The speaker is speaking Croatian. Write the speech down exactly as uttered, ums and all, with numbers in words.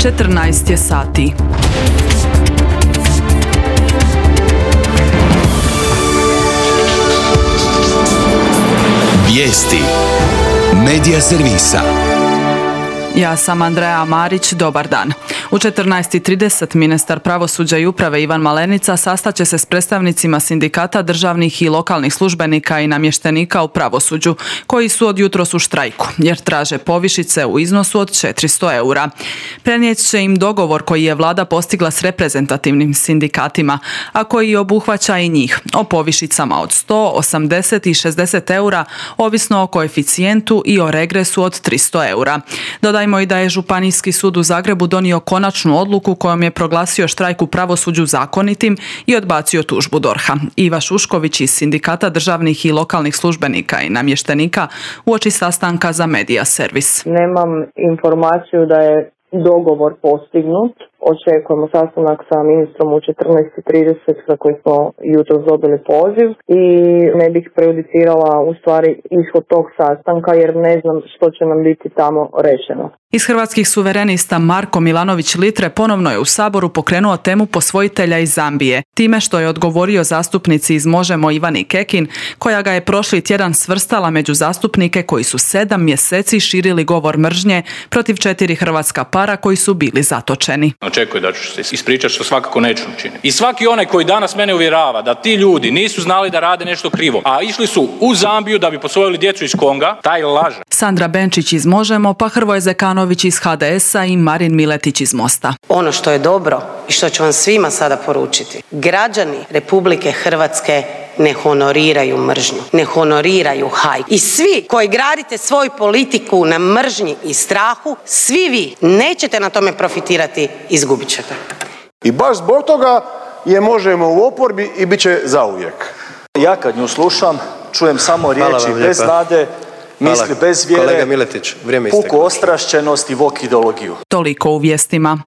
četrnaest je sati. Vijesti Medija servisa. Ja sam Andreja Marić, dobar dan. U četrnaest i trideset ministar pravosuđa i uprave Ivan Malenica sastaće se s predstavnicima sindikata državnih i lokalnih službenika i namještenika u pravosuđu, koji su od jutros u štrajku, jer traže povišice u iznosu od četiristo eura. Prenijet će im dogovor koji je vlada postigla s reprezentativnim sindikatima, a koji obuhvaća i njih, o povišicama od sto, osamdeset i šezdeset eura, ovisno o koeficijentu i o regresu od tristo eura. Dodajmo i da je Županijski sud u Zagrebu donio konačnu odluku kojom je proglasio štrajk u pravosuđu zakonitim i odbacio tužbu D O R H-a. Iva Šušković iz Sindikata državnih i lokalnih službenika i namještenika uoči sastanka za Medija servis. Nemam informaciju da je dogovor postignut. Očekujemo sastanak sa ministrom u četrnaest i trideset za koji smo jutros dobili poziv i ne bih prejudicirala u stvari ishod tog sastanka jer ne znam što će nam biti tamo rečeno. Iz Hrvatskih suverenista Marko Milanović Litre ponovno je u Saboru pokrenuo temu posvojitelja iz Zambije, time što je odgovorio zastupnici iz Možemo Ivani Kekin, koja ga je prošli tjedan svrstala među zastupnike koji su sedam mjeseci širili govor mržnje protiv četiri hrvatska para koji su bili zatočeni. Očekuje da ću se ispričati što svakako neću učiniti. I svaki onaj koji danas mene uvjerava da ti ljudi nisu znali da rade nešto krivo, a išli su u Zambiju da bi posvojili djecu iz Konga, taj laže. Sandra Benčić iz Možemo, pa Hrvoje Zekanović iz H D S-a i Marin Miletić iz Mosta. Ono što je dobro i što ću vam svima sada poručiti, građani Republike Hrvatske ne honoriraju mržnju, ne honoriraju hajku. I svi koji gradite svoju politiku na mržnji i strahu, svi vi nećete na tome profitirati, izgubit ćete. I baš zbog toga je Možemo u oporbi i bit će zauvijek. Ja kad nju slušam, čujem samo riječi bez nade, misli bez vjere, Kolega Miletić, vrijeme isteklo. puku ostrašćenost i vok ideologiju. Toliko u vijestima.